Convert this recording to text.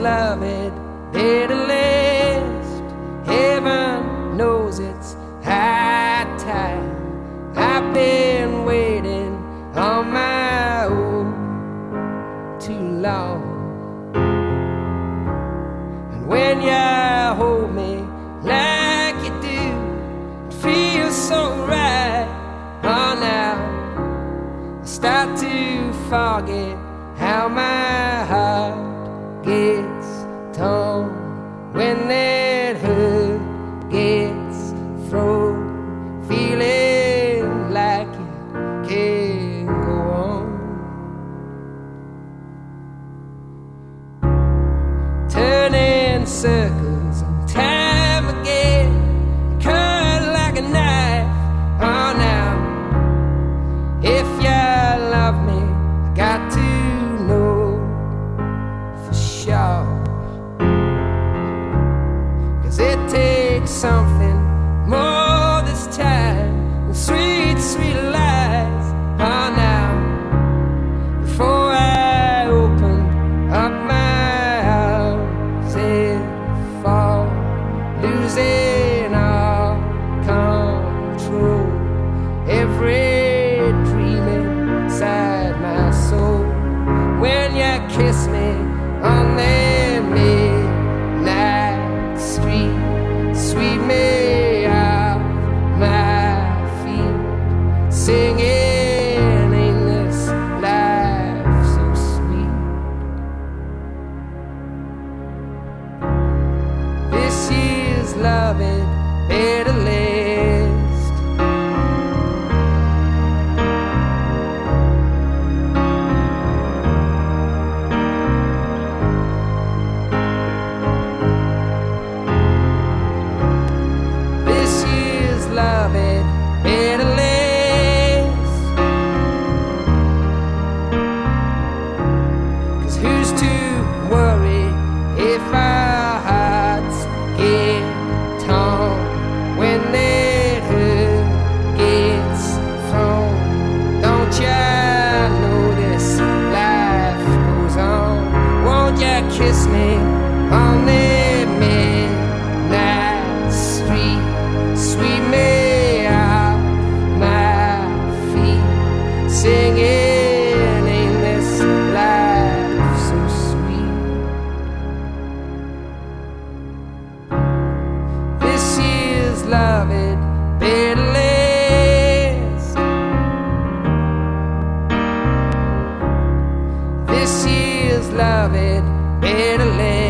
love it, better last. Heaven knows it's high time. I've been waiting on my own too long. And when you hold me like you do, it feels so right. Oh, now I start to forget how my heart gets torn when that hurt gets thrown, feeling like it can't go on. Turning circles and time again, cut like a knife. Oh, now if you love me, I got to know for sure. 'Cause it takes something more this time than sweet, sweet lies. Oh, now before I open up my arms and fall, losing all control, every dream inside my soul. When you kiss me on that midnight street, sweep me off my feet, singing, ain't this life so sweet? This year's loving better last. This year's loving better last. 'Cause who's to worry if our hearts get torn when that hurt gets thrown? Don't you know this life goes on? Won't you kiss me on that midnight street, sweep me off my feet, singing, ain't this life so sweet? This year's loving better last. This year's loving better last.